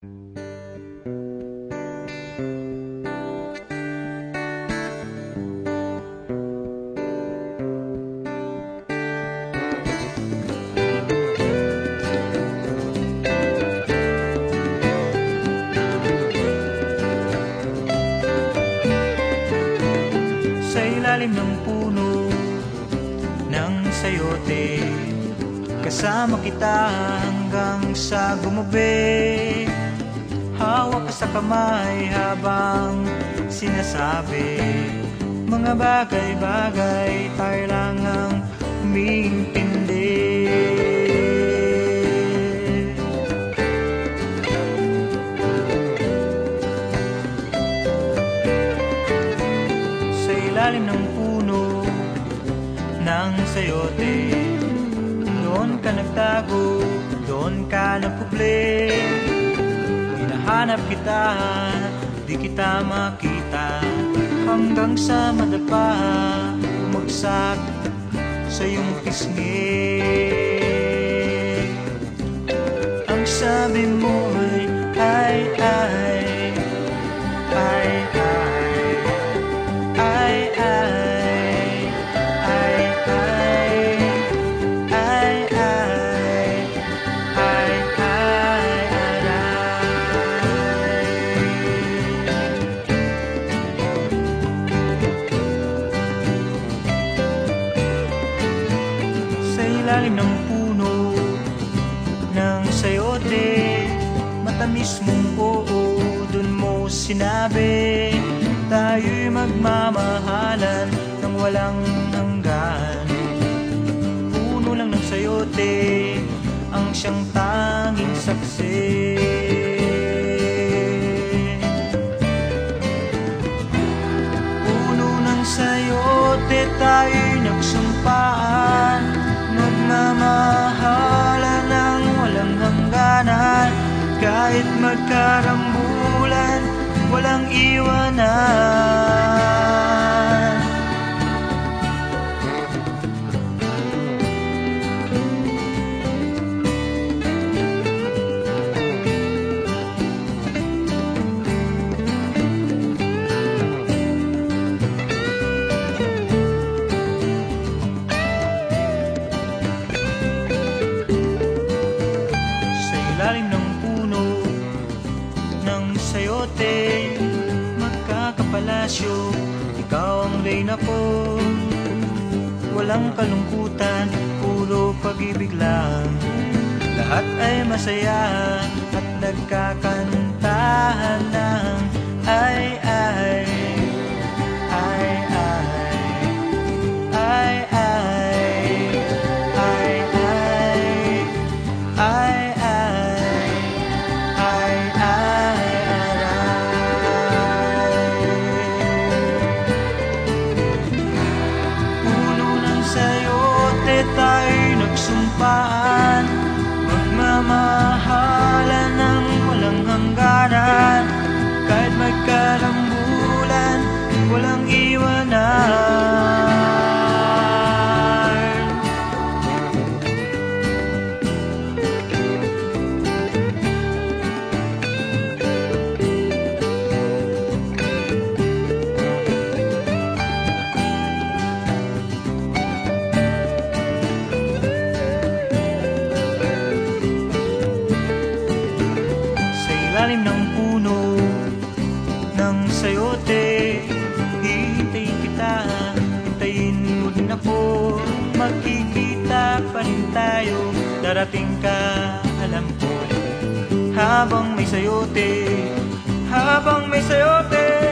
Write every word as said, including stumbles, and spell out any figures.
Sa ilalim ng puno ng sayote, kasama kita hanggang sa gumabi. Hawak ka sa kamay habang sinasabi mga bagay-bagay tayo lang ang umiintindi. Sa ilalim ng puno ng sayote, doon ka nagtago, doon ka nagkubli. Hinahanap kita, di kita makita, hanggang sa madapa, bumagsak sa iyong pisngi. Ang sabi mo ay, ay, ay, ay, ay, ay, ay, ay, ay, ay, sa ilalim ng puno ng sayote, matamis mong oo, dun mo sinabi tayo'y magmamahalan ng walang hanggan. Puno lang ng sayote ang siyang tanging saksi. Puno ng sayote tayo'y nagsumpaan, magmamahalan ng walang hangganan. Kahit magkarambulan, walang iwanan. Sa ilalim ng puno ng sayote, magkakapalasyo, ikaw ang reyna ko. Walang kalungkutan, puro pag-ibig lang. Lahat ay masaya at nagkakantahan ng ay, ay, ay, ay, ay, ay, ay, ay, ay, ay, tayo'y nagsumpaan, magmamahalan ng walang hangganan. Kahit magkarambulan, walang iwanan. Ilalim ng puno ng sayote, hihintayin kita, hintayin mo din ako. Magkikita pa rin tayo, darating ka, alam ko. Habang may sayote, habang may sayote,